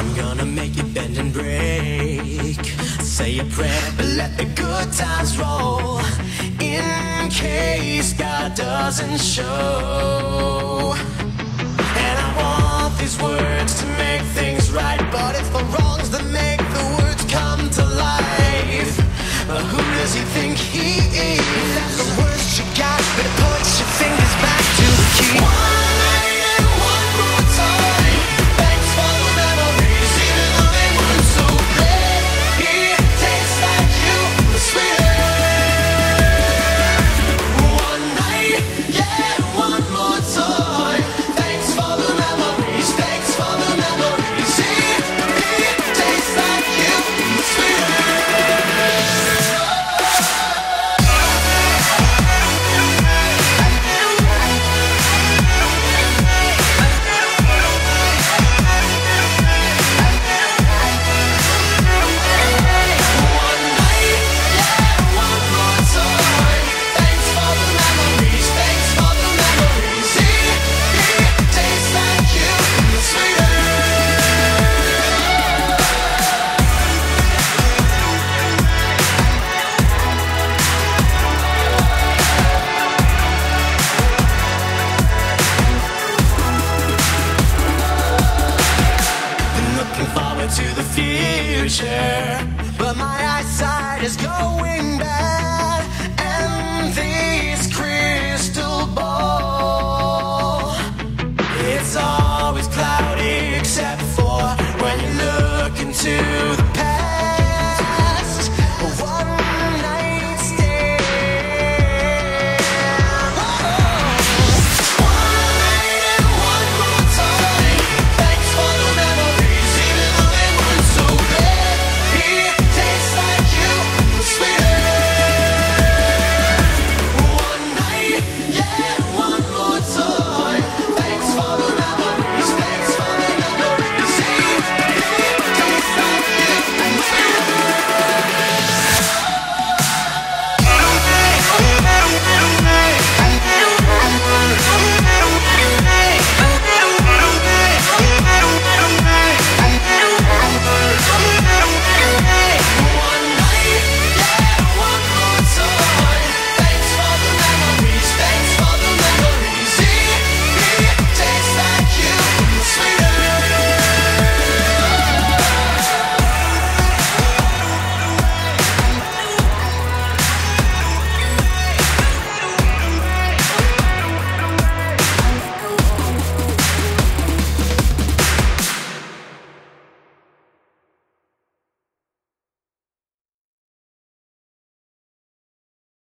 I'm gonna make you bend and break. Say a prayer, but let the good times roll. In case God doesn't show. And I want these words to make things right, but it's the wrongs that make the words come to life. But who does he think he is? That's the worst you got, but put your fingers back to the key. One night and one more time. Thanks for the memories, even though they weren't so great. It tastes like you were sweeter. One night, yeah, one more time. Thanks for the memories, thanks for the memories. It tastes like you were sweeter. To the future.